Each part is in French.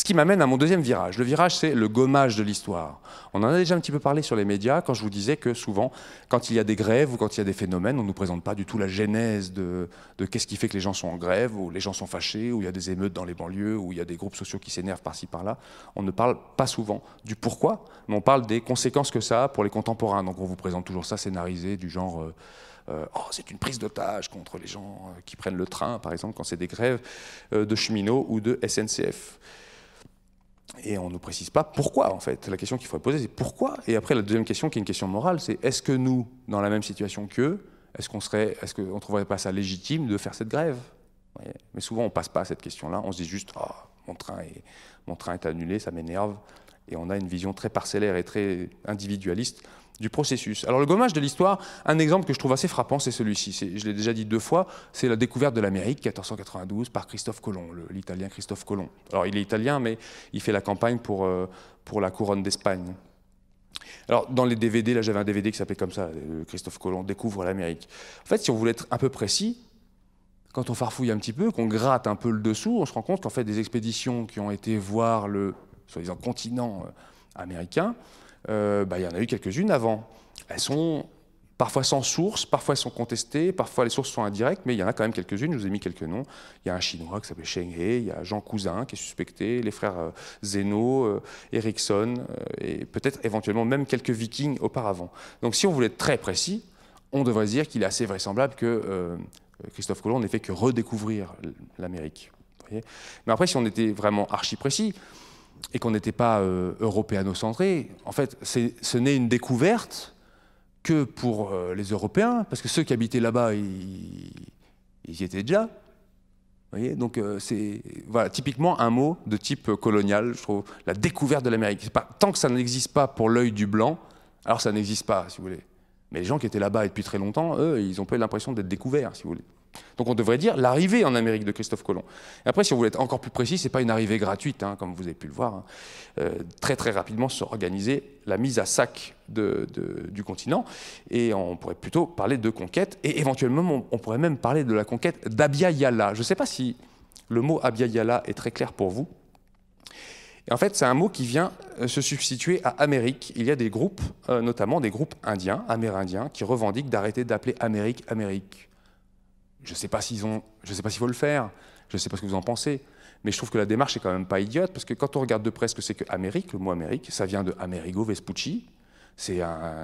qui m'amène à mon deuxième virage. Le virage, c'est le gommage de l'histoire. On en a déjà un petit peu parlé sur les médias quand je vous disais que souvent, quand il y a des grèves ou quand il y a des phénomènes, on ne nous présente pas du tout la genèse de qu'est-ce qui fait que les gens sont en grève, ou les gens sont fâchés, ou il y a des émeutes dans les banlieues, ou il y a des groupes sociaux qui s'énervent par-ci par-là. On ne parle pas souvent du pourquoi, mais on parle des conséquences que ça a pour les contemporains. Donc on vous présente toujours ça scénarisé du genre oh, c'est une prise d'otage contre les gens qui prennent le train, par exemple, quand c'est des grèves de cheminots ou de SNCF. Et on ne précise pas pourquoi, en fait. La question qu'il faudrait poser, c'est pourquoi. Et après, la deuxième question, qui est une question morale, c'est est-ce que nous, dans la même situation qu'eux, est-ce qu'on ne trouverait pas ça légitime de faire cette grève? Mais souvent, on ne passe pas à cette question-là. On se dit juste oh, mon train est annulé, ça m'énerve. Et on a une vision très parcellaire et très individualiste du processus. Alors le gommage de l'histoire, un exemple que je trouve assez frappant, c'est celui-ci. Je l'ai déjà dit 2 fois, c'est la découverte de l'Amérique, 1492, par Christophe Colomb, l'Italien Christophe Colomb. Alors il est italien, mais il fait la campagne pour la couronne d'Espagne. Alors dans les DVD, là j'avais un DVD qui s'appelait comme ça, Christophe Colomb découvre l'Amérique. En fait, si on voulait être un peu précis, quand on farfouille un petit peu, qu'on gratte un peu le dessous, on se rend compte qu'en fait des expéditions qui ont été voir le soi-disant continent américain, il y en a eu quelques-unes avant. Elles sont parfois sans source, parfois elles sont contestées, parfois les sources sont indirectes, mais il y en a quand même quelques-unes, je vous ai mis quelques noms. Il y a un Chinois qui s'appelle Cheng He, il y a Jean Cousin qui est suspecté, les frères Zeno, Ericsson, et peut-être éventuellement même quelques Vikings auparavant. Donc si on voulait être très précis, on devrait se dire qu'il est assez vraisemblable que Christophe Colomb n'ait fait que redécouvrir l'Amérique. Mais après, si on était vraiment archi précis, et qu'on n'était pas européano-centré, en fait, ce n'est une découverte que pour les Européens, parce que ceux qui habitaient là-bas, ils y étaient déjà. Vous voyez, donc c'est voilà, typiquement un mot de type colonial, je trouve, la découverte de l'Amérique. Tant que ça n'existe pas pour l'œil du blanc, alors ça n'existe pas, si vous voulez. Mais les gens qui étaient là-bas depuis très longtemps, eux, ils n'ont pas eu l'impression d'être découverts, si vous voulez. Donc on devrait dire l'arrivée en Amérique de Christophe Colomb. Et après, si on voulait être encore plus précis, ce n'est pas une arrivée gratuite, hein, comme vous avez pu le voir. Très très rapidement s'organiser la mise à sac du continent. Et on pourrait plutôt parler de conquête. Et éventuellement, on pourrait même parler de la conquête d'Abya Yala. Je ne sais pas si le mot Abya Yala est très clair pour vous. Et en fait, c'est un mot qui vient se substituer à Amérique. Il y a des groupes, notamment des groupes indiens, amérindiens, qui revendiquent d'arrêter d'appeler Amérique, Amérique. Je ne sais pas s'il faut le faire, je ne sais pas ce que vous en pensez, mais je trouve que la démarche est quand même pas idiote, parce que quand on regarde de près ce que c'est que Amérique, le mot Amérique, ça vient de Amerigo Vespucci, c'est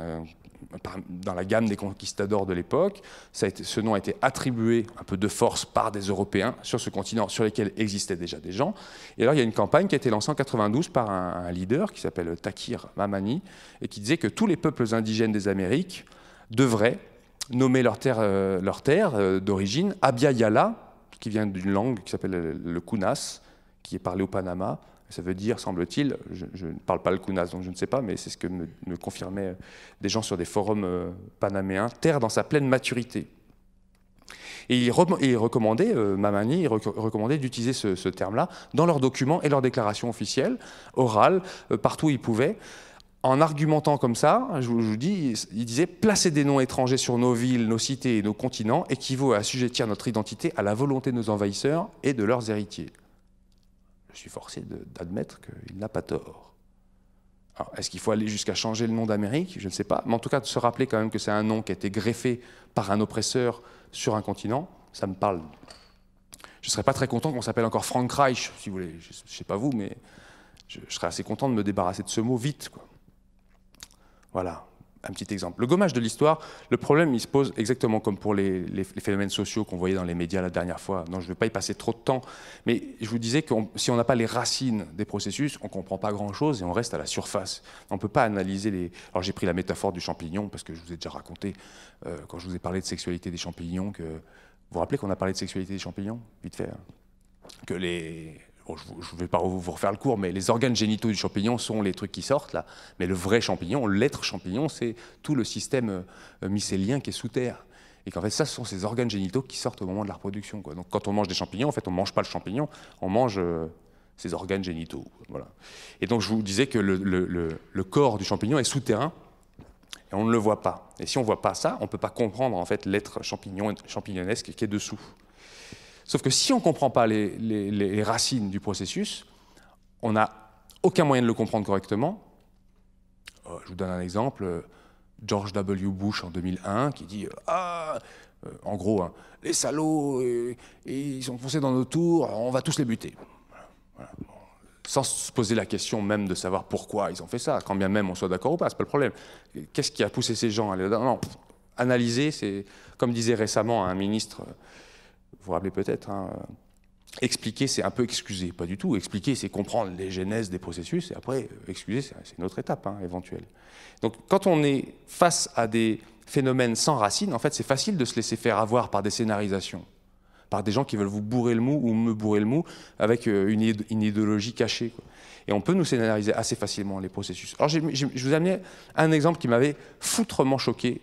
dans la gamme des conquistadors de l'époque, ce nom a été attribué un peu de force par des Européens sur ce continent sur lequel existaient déjà des gens. Et alors il y a une campagne qui a été lancée en 92 par un leader qui s'appelle Takir Mamani, et qui disait que tous les peuples indigènes des Amériques devraient nommer leur terre d'origine Abya Yala, qui vient d'une langue qui s'appelle le Kunas, qui est parlée au Panama. Ça veut dire, semble-t-il, je ne parle pas le Kunas, donc je ne sais pas, mais c'est ce que me confirmaient des gens sur des forums panaméens, terre dans sa pleine maturité. Et il recommandait, Mamani, il recommandait d'utiliser ce terme-là dans leurs documents et leurs déclarations officielles, orales, partout où ils pouvaient. En argumentant comme ça, je vous dis, il disait « Placer des noms étrangers sur nos villes, nos cités et nos continents équivaut à assujettir notre identité à la volonté de nos envahisseurs et de leurs héritiers. » Je suis forcé d'admettre qu'il n'a pas tort. Alors, est-ce qu'il faut aller jusqu'à changer le nom d'Amérique? Je ne sais pas. Mais en tout cas, de se rappeler quand même que c'est un nom qui a été greffé par un oppresseur sur un continent, ça me parle. Je ne serais pas très content qu'on s'appelle encore Frankreich, si vous voulez. Je ne sais pas vous, mais je serais assez content de me débarrasser de ce mot vite, quoi. Voilà, un petit exemple. Le gommage de l'histoire, le problème, il se pose exactement comme pour les phénomènes sociaux qu'on voyait dans les médias la dernière fois. Non, je ne vais pas y passer trop de temps, mais je vous disais que si on n'a pas les racines des processus, on ne comprend pas grand-chose et on reste à la surface. On ne peut pas analyser les... Alors j'ai pris la métaphore du champignon, parce que je vous ai déjà raconté, quand je vous ai parlé de sexualité des champignons, que... Vous vous rappelez qu'on a parlé de sexualité des champignons? Vite fait. Hein. Que les... Bon, je ne vais pas vous refaire le cours, mais les organes génitaux du champignon sont les trucs qui sortent, là. Mais le vrai champignon, l'être champignon, c'est tout le système mycélien qui est sous terre. Et qu'en fait, ça, ce sont ces organes génitaux qui sortent au moment de la reproduction, quoi. Donc quand on mange des champignons, en fait, on ne mange pas le champignon, on mange ces organes génitaux. Voilà. Et donc je vous disais que le corps du champignon est souterrain, et on ne le voit pas. Et si on ne voit pas ça, on ne peut pas comprendre en fait, l'être champignonesque qui est dessous. Sauf que si on ne comprend pas les racines du processus, on n'a aucun moyen de le comprendre correctement. Je vous donne un exemple. George W. Bush en 2001 qui dit en gros, hein, les salauds, ils sont foncés dans nos tours, on va tous les buter. Voilà. Sans se poser la question même de savoir pourquoi ils ont fait ça, quand bien même on soit d'accord ou pas, c'est pas le problème. Qu'est-ce qui a poussé ces gens à aller là-dedans? Non, analyser, c'est, comme disait récemment un ministre, vous vous rappelez peut-être, hein, expliquer, c'est un peu excuser, pas du tout. Expliquer, c'est comprendre les genèses des processus, et après, excuser, c'est une autre étape éventuelle. Donc, quand on est face à des phénomènes sans racines, en fait, c'est facile de se laisser faire avoir par des scénarisations, par des gens qui veulent vous bourrer le mou ou me bourrer le mou avec une idéologie cachée, quoi. Et on peut nous scénariser assez facilement les processus. Alors, je vous ai amené un exemple qui m'avait foutrement choqué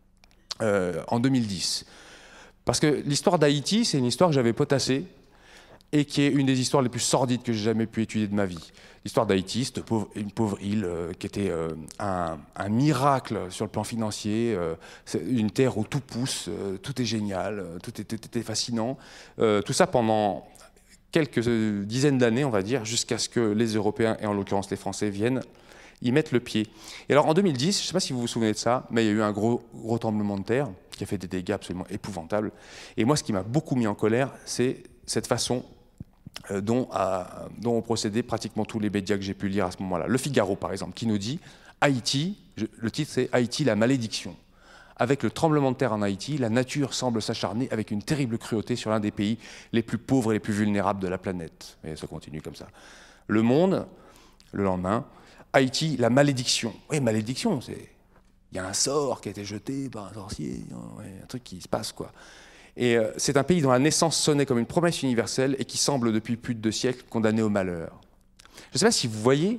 en 2010. Parce que l'histoire d'Haïti, c'est une histoire que j'avais potassée, et qui est une des histoires les plus sordides que j'ai jamais pu étudier de ma vie. L'histoire d'Haïti, c'est une pauvre île qui était un miracle sur le plan financier, une terre où tout pousse, tout est génial, tout était fascinant. Tout ça pendant quelques dizaines d'années, on va dire, jusqu'à ce que les Européens, et en l'occurrence les Français, viennent y mettre le pied. Et alors en 2010, je ne sais pas si vous vous souvenez de ça, mais il y a eu un gros tremblement de terre qui a fait des dégâts absolument épouvantables. Et moi, ce qui m'a beaucoup mis en colère, c'est cette façon dont ont procédé pratiquement tous les médias que j'ai pu lire à ce moment-là. Le Figaro, par exemple, qui nous dit « Haïti », le titre c'est « Haïti, la malédiction ». Avec le tremblement de terre en Haïti, la nature semble s'acharner avec une terrible cruauté sur l'un des pays les plus pauvres et les plus vulnérables de la planète. Et ça continue comme ça. Le Monde, le lendemain, « Haïti, la malédiction ». Oui, malédiction, c'est... Il y a un sort qui a été jeté par un sorcier, un truc qui se passe, quoi. Et c'est un pays dont la naissance sonnait comme une promesse universelle et qui semble depuis plus de 2 siècles condamné au malheur. Je ne sais pas si vous voyez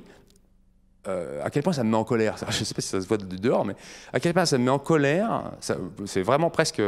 à quel point ça me met en colère. Je ne sais pas si ça se voit de dehors, mais à quel point ça me met en colère. C'est vraiment presque...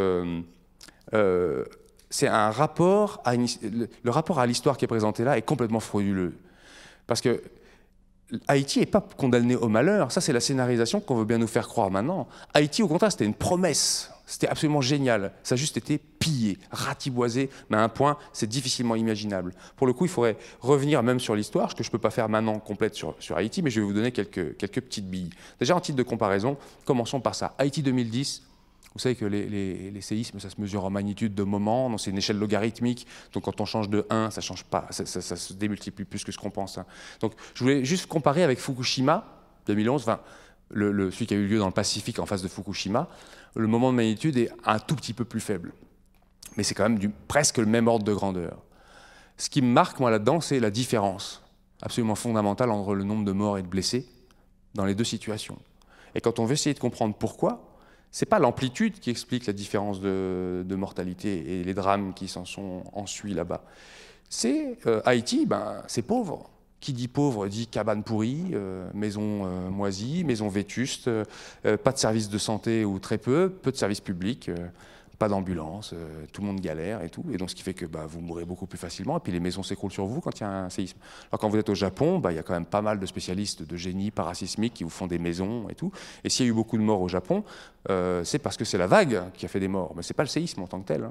c'est un rapport à le rapport à l'histoire qui est présenté là est complètement frauduleux. Parce que Haïti n'est pas condamné au malheur. Ça, c'est la scénarisation qu'on veut bien nous faire croire maintenant. Haïti, au contraire, c'était une promesse. C'était absolument génial. Ça a juste été pillé, ratiboisé, mais à un point, c'est difficilement imaginable. Pour le coup, il faudrait revenir même sur l'histoire, ce que je ne peux pas faire maintenant complète sur Haïti, mais je vais vous donner quelques petites billes. Déjà, en titre de comparaison, commençons par ça. Haïti 2010, vous savez que les séismes, ça se mesure en magnitude de moment, c'est une échelle logarithmique, donc quand on change de 1, ça change pas, ça se démultiplie plus que ce qu'on pense. Donc je voulais juste comparer avec Fukushima, 2011, enfin, celui qui a eu lieu dans le Pacifique en face de Fukushima, le moment de magnitude est un tout petit peu plus faible. Mais c'est quand même presque le même ordre de grandeur. Ce qui me marque, moi, là-dedans, c'est la différence absolument fondamentale entre le nombre de morts et de blessés dans les deux situations. Et quand on veut essayer de comprendre pourquoi, c'est pas l'amplitude qui explique la différence de mortalité et les drames qui s'en sont ensuis là-bas. C'est Haïti, c'est pauvre. Qui dit pauvre dit cabane pourrie, maison moisie, maison vétuste, pas de services de santé ou très peu de services publics, pas d'ambulance, tout le monde galère et tout. Et donc ce qui fait que vous mourrez beaucoup plus facilement et puis les maisons s'écroulent sur vous quand il y a un séisme. Alors quand vous êtes au Japon, il y a quand même pas mal de spécialistes de génie parasismique qui vous font des maisons et tout. Et s'il y a eu beaucoup de morts au Japon, c'est parce que c'est la vague qui a fait des morts, mais c'est pas le séisme en tant que tel.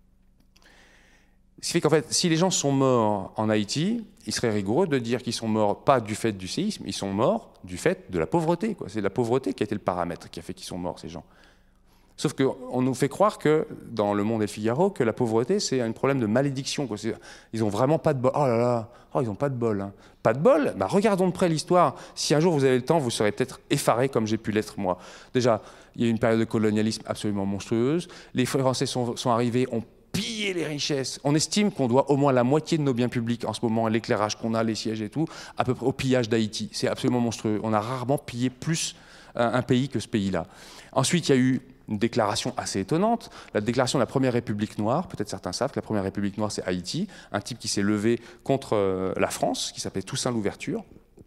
Ce qui fait qu'en fait, si les gens sont morts en Haïti, il serait rigoureux de dire qu'ils sont morts pas du fait du séisme, ils sont morts du fait de la pauvreté. C'est la pauvreté qui a été le paramètre qui a fait qu'ils sont morts, ces gens. Sauf qu'on nous fait croire que, dans Le Monde et le Figaro, que la pauvreté, c'est un problème de malédiction. Ils n'ont vraiment pas de bol. Oh là là, ils n'ont pas de bol. Hein. Pas de bol? Regardons de près l'histoire. Si un jour vous avez le temps, vous serez peut-être effaré comme j'ai pu l'être moi. Déjà, il y a eu une période de colonialisme absolument monstrueuse. Les Français sont arrivés, ont piller les richesses. On estime qu'on doit au moins la moitié de nos biens publics en ce moment, l'éclairage qu'on a, les sièges et tout, à peu près au pillage d'Haïti. C'est absolument monstrueux. On a rarement pillé plus un pays que ce pays-là. Ensuite, il y a eu une déclaration assez étonnante, la déclaration de la première République noire. Peut-être certains savent que la première République noire, c'est Haïti, un type qui s'est levé contre la France, qui s'appelait Toussaint Louverture,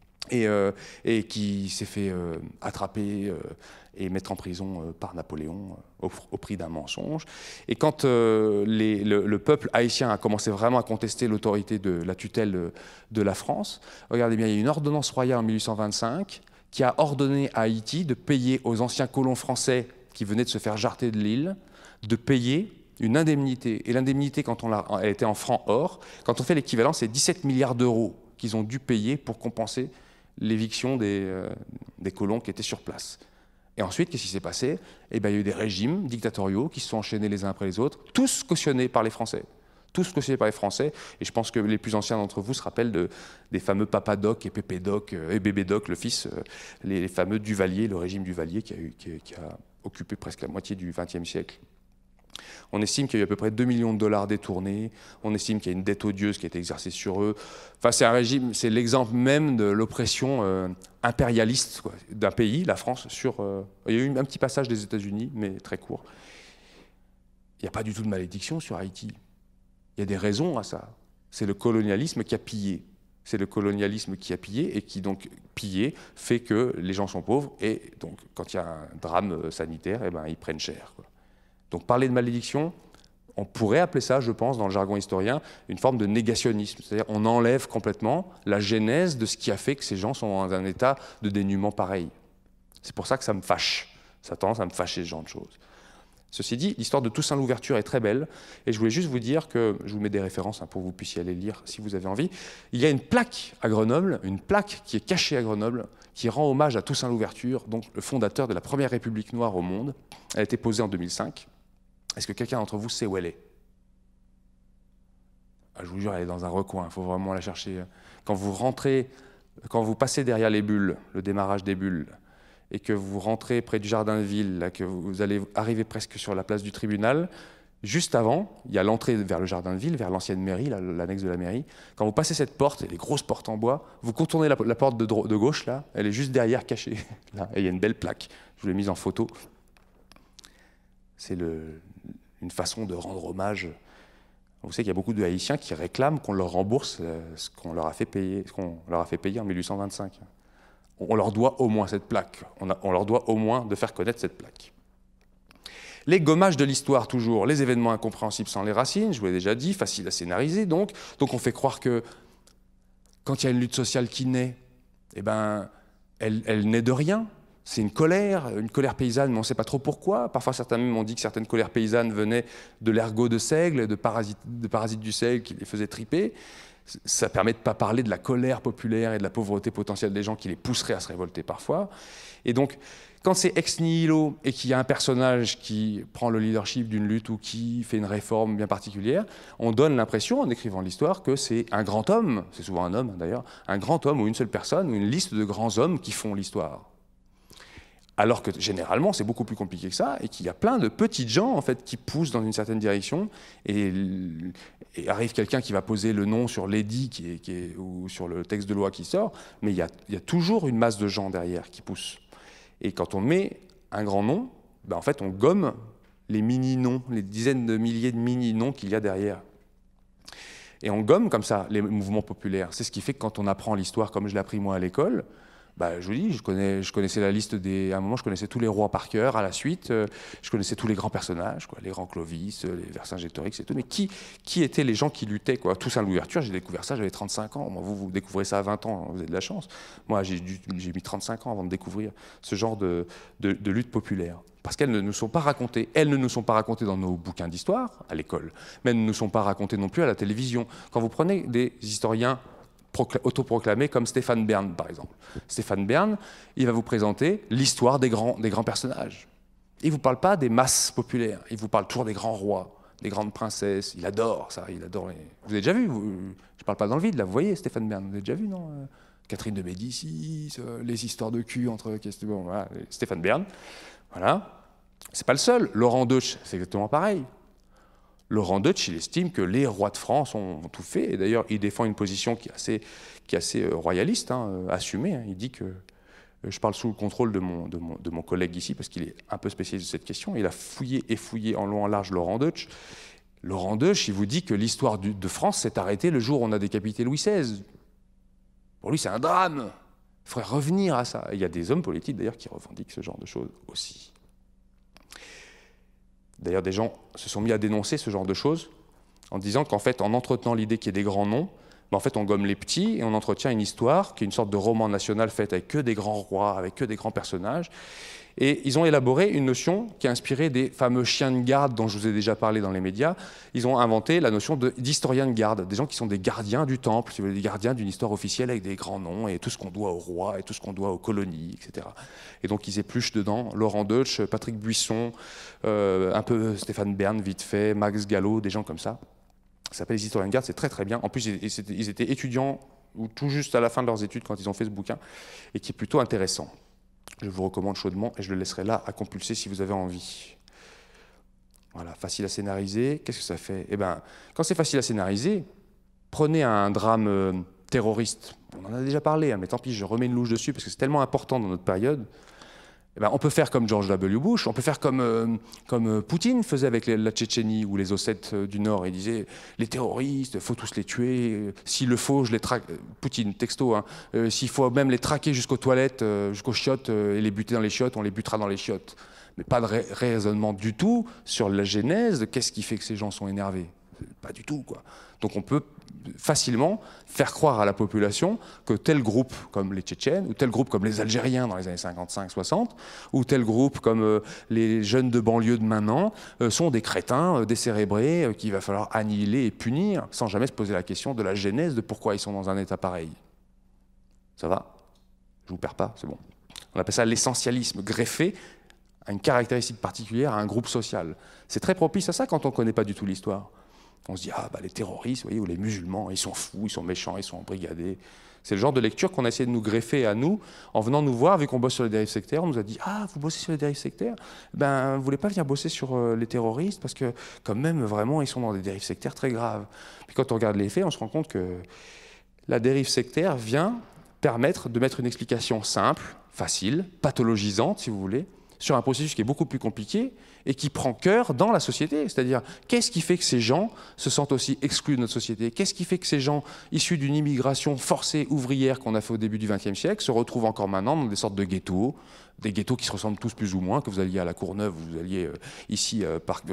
et qui s'est fait attraper et mettre en prison par Napoléon au prix d'un mensonge. Et quand le peuple haïtien a commencé vraiment à contester l'autorité de la tutelle de la France, regardez bien, il y a une ordonnance royale en 1825 qui a ordonné à Haïti de payer aux anciens colons français qui venaient de se faire jarter de l'île, de payer une indemnité. Et l'indemnité, quand elle était en francs or, quand on fait l'équivalent, c'est 17 milliards d'euros qu'ils ont dû payer pour compenser l'éviction des colons qui étaient sur place. Et ensuite, qu'est-ce qui s'est passé? Eh bien, il y a eu des régimes dictatoriaux qui se sont enchaînés les uns après les autres, tous cautionnés par les Français. Tous cautionnés par les Français. Et je pense que les plus anciens d'entre vous se rappellent des fameux Papa Doc et Pépé Doc et Bébé Doc, le fils, les fameux Duvalier, le régime Duvalier qui a occupé presque la moitié du XXe siècle. On estime qu'il y a eu à peu près 2 millions de dollars détournés. On estime qu'il y a une dette odieuse qui a été exercée sur eux. Enfin, c'est un régime, c'est l'exemple même de l'oppression impérialiste d'un pays, la France, sur... il y a eu un petit passage des États-Unis, mais très court. Il n'y a pas du tout de malédiction sur Haïti. Il y a des raisons à ça. C'est le colonialisme qui a pillé. C'est le colonialisme qui a pillé et qui, donc, pillé, fait que les gens sont pauvres. Et donc, quand il y a un drame sanitaire, eh ben, ils prennent cher, quoi. Donc parler de malédiction, on pourrait appeler ça, je pense, dans le jargon historien, une forme de négationnisme. C'est-à-dire on enlève complètement la genèse de ce qui a fait que ces gens sont dans un état de dénuement pareil. C'est pour ça que ça me fâche. Ça a tendance à me fâcher ce genre de choses. Ceci dit, l'histoire de Toussaint Louverture est très belle. Et je voulais juste vous dire que, je vous mets des références pour que vous puissiez aller lire si vous avez envie. Il y a une plaque à Grenoble, une plaque qui est cachée à Grenoble, qui rend hommage à Toussaint Louverture, donc le fondateur de la première république noire au monde. Elle a été posée en 2005. Est-ce que quelqu'un d'entre vous sait où elle est? Je vous jure, elle est dans un recoin, il faut vraiment la chercher. Quand vous rentrez, quand vous passez derrière les bulles, le démarrage des bulles, et que vous rentrez près du jardin de ville, là, que vous allez arriver presque sur la place du tribunal, juste avant, il y a l'entrée vers le jardin de ville, vers l'ancienne mairie, l'annexe de la mairie. Quand vous passez cette porte, les grosses portes en bois, vous contournez la porte de gauche, là, elle est juste derrière, cachée. Là, et il y a une belle plaque, je vous l'ai mise en photo. C'est une façon de rendre hommage. Vous savez qu'il y a beaucoup de Haïtiens qui réclament qu'on leur rembourse ce qu'on leur a fait payer, en 1825. On leur doit au moins cette plaque. On leur doit au moins de faire connaître cette plaque. Les gommages de l'histoire, toujours. Les événements incompréhensibles sans les racines, je vous l'ai déjà dit, facile à scénariser, donc. Donc on fait croire que quand il y a une lutte sociale qui naît, eh ben, elle naît de rien. C'est une colère paysanne, mais on ne sait pas trop pourquoi. Parfois, certains même ont dit que certaines colères paysannes venaient de l'ergot de seigle, de parasites du seigle qui les faisaient triper. Ça permet de ne pas parler de la colère populaire et de la pauvreté potentielle des gens qui les pousseraient à se révolter parfois. Et donc, quand c'est ex nihilo et qu'il y a un personnage qui prend le leadership d'une lutte ou qui fait une réforme bien particulière, on donne l'impression, en écrivant l'histoire, que c'est un grand homme, c'est souvent un homme d'ailleurs, un grand homme ou une seule personne ou une liste de grands hommes qui font l'histoire. Alors que généralement, c'est beaucoup plus compliqué que ça, et qu'il y a plein de petites gens en fait, qui poussent dans une certaine direction, et arrive quelqu'un qui va poser le nom sur l'édit ou sur le texte de loi qui sort, mais il y a toujours une masse de gens derrière qui poussent. Et quand on met un grand nom, ben en fait, on gomme les mini-noms, les dizaines de milliers de mini-noms qu'il y a derrière. Et on gomme comme ça les mouvements populaires. C'est ce qui fait que quand on apprend l'histoire, comme je l'ai appris moi à l'école, bah, je vous dis, je connaissais la liste à un moment, je connaissais tous les rois par cœur. À la suite, je connaissais tous les grands personnages, quoi, les grands Clovis, les Vercingétorix et tout. Mais qui étaient les gens qui luttaient, quoi? Toussaint Louverture, j'ai découvert ça, j'avais 35 ans. Moi, vous découvrez ça à 20 ans, vous avez de la chance. Moi, j'ai mis 35 ans avant de découvrir ce genre de lutte populaire. Parce qu'elles ne nous sont pas racontées. Elles ne nous sont pas racontées dans nos bouquins d'histoire, à l'école, mais elles ne nous sont pas racontées non plus à la télévision. Quand vous prenez des historiens autoproclamé comme Stéphane Bern, par exemple. Stéphane Bern, il va vous présenter l'histoire des grands personnages. Il ne vous parle pas des masses populaires, il vous parle toujours des grands rois, des grandes princesses. Il adore ça, il adore les... Vous avez déjà vu, je ne parle pas dans le vide, là, vous voyez Stéphane Bern, vous avez déjà vu, non? Catherine de Médicis, les histoires de cul entre... Bon, voilà, Stéphane Bern, voilà. C'est pas le seul. Laurent Deutsch, c'est exactement pareil. Laurent Deutsch, il estime que les rois de France ont tout fait. Et d'ailleurs, il défend une position qui est assez royaliste, hein, assumée. Hein. Il dit que, je parle sous le contrôle de mon collègue ici, parce qu'il est un peu spécialiste de cette question. Il a fouillé et fouillé en long en large Laurent Deutsch. Laurent Deutsch, il vous dit que l'histoire de France s'est arrêtée le jour où on a décapité Louis XVI. Pour lui, c'est un drame. Il faudrait revenir à ça. Et il y a des hommes politiques, d'ailleurs, qui revendiquent ce genre de choses aussi. D'ailleurs, des gens se sont mis à dénoncer ce genre de choses en disant qu'en fait, en entretenant l'idée qu'il y ait des grands noms, ben en fait, on gomme les petits et on entretient une histoire qui est une sorte de roman national fait avec que des grands rois, avec que des grands personnages. Et ils ont élaboré une notion qui est inspirée des fameux chiens de garde dont je vous ai déjà parlé dans les médias. Ils ont inventé la notion d'historien de garde, des gens qui sont des gardiens du temple, si vous voulez, des gardiens d'une histoire officielle avec des grands noms et tout ce qu'on doit au roi et tout ce qu'on doit aux colonies, etc. Et donc ils épluchent dedans Laurent Deutsch, Patrick Buisson, un peu Stéphane Bern, vite fait, Max Gallo, des gens comme ça. Ça s'appelle les historiens de garde, c'est très très bien. En plus, ils étaient étudiants ou tout juste à la fin de leurs études quand ils ont fait ce bouquin, et qui est plutôt intéressant. Je vous recommande chaudement et je le laisserai là à compulser si vous avez envie. Voilà, facile à scénariser. Qu'est-ce que ça fait? Eh bien, quand c'est facile à scénariser, prenez un drame terroriste. On en a déjà parlé, hein, mais tant pis, je remets une louche dessus parce que c'est tellement important dans notre période. Eh ben, on peut faire comme George W. Bush, on peut faire comme Poutine faisait avec la Tchétchénie ou les Ossètes du Nord. Il disait les terroristes, il faut tous les tuer. S'il le faut, je les traque. Poutine, texto. Hein. S'il faut même les traquer jusqu'aux toilettes, jusqu'aux chiottes et les buter dans les chiottes, on les butera dans les chiottes. Mais pas de raisonnement du tout sur la genèse de qu'est-ce qui fait que ces gens sont énervés. Pas du tout, quoi. Donc on peut facilement faire croire à la population que tel groupe comme les Tchétchènes, ou tel groupe comme les Algériens dans les années 55-60, ou tel groupe comme les jeunes de banlieue de maintenant, sont des crétins décérébrés qu'il va falloir annihiler et punir, sans jamais se poser la question de la genèse de pourquoi ils sont dans un état pareil. Ça va? Je vous perds pas, c'est bon. On appelle ça l'essentialisme greffé à une caractéristique particulière à un groupe social. C'est très propice à ça quand on ne connaît pas du tout l'histoire. On se dit, ah, bah, les terroristes, vous voyez, ou les musulmans, ils sont fous, ils sont méchants, ils sont embrigadés. C'est le genre de lecture qu'on a essayé de nous greffer à nous, en venant nous voir, vu qu'on bosse sur les dérives sectaires. On nous a dit, ah, vous bossez sur les dérives sectaires? Ben, vous voulez pas venir bosser sur les terroristes, parce que, quand même, vraiment, ils sont dans des dérives sectaires très graves. Puis quand on regarde les faits, on se rend compte que la dérive sectaire vient permettre de mettre une explication simple, facile, pathologisante, si vous voulez, sur un processus qui est beaucoup plus compliqué et qui prend cœur dans la société. C'est-à-dire, qu'est-ce qui fait que ces gens se sentent aussi exclus de notre société? Qu'est-ce qui fait que ces gens issus d'une immigration forcée ouvrière qu'on a fait au début du XXe siècle se retrouvent encore maintenant dans des sortes de ghettos, des ghettos qui se ressemblent tous plus ou moins, que vous alliez à la Courneuve, vous alliez ici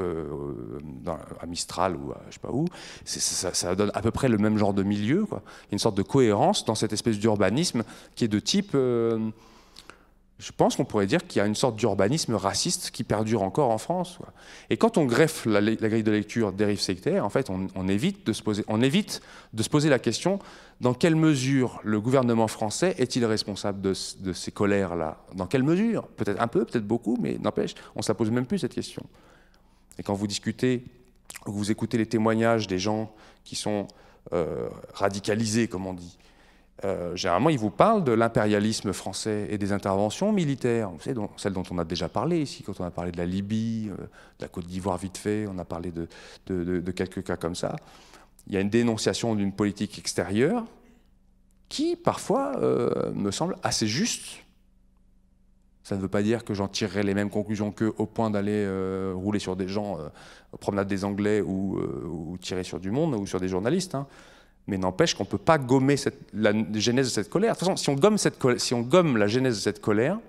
à Mistral ou à je sais pas où, ça donne à peu près le même genre de milieu, quoi. Il y a une sorte de cohérence dans cette espèce d'urbanisme qui est de type... je pense qu'on pourrait dire qu'il y a une sorte d'urbanisme raciste qui perdure encore en France, quoi. Et quand on greffe la grille de lecture dérive sectaire, en fait, on évite de se poser la question dans quelle mesure le gouvernement français est-il responsable de ces colères-là? Dans quelle mesure? Peut-être un peu, peut-être beaucoup, mais n'empêche, on ne se la pose même plus cette question. Et quand vous discutez, vous écoutez les témoignages des gens qui sont radicalisés, comme on dit, généralement, ils vous parlent de l'impérialisme français et des interventions militaires. Vous savez, celles dont on a déjà parlé ici, quand on a parlé de la Libye, de la Côte d'Ivoire vite fait, on a parlé de quelques cas comme ça. Il y a une dénonciation d'une politique extérieure qui, parfois, me semble assez juste. Ça ne veut pas dire que j'en tirerai les mêmes conclusions qu'eux au point d'aller rouler sur des gens, promenade des Anglais ou tirer sur du monde ou sur des journalistes, hein. Mais n'empêche qu'on ne peut pas gommer la genèse de cette colère. De toute façon, si on gomme la genèse de cette colère,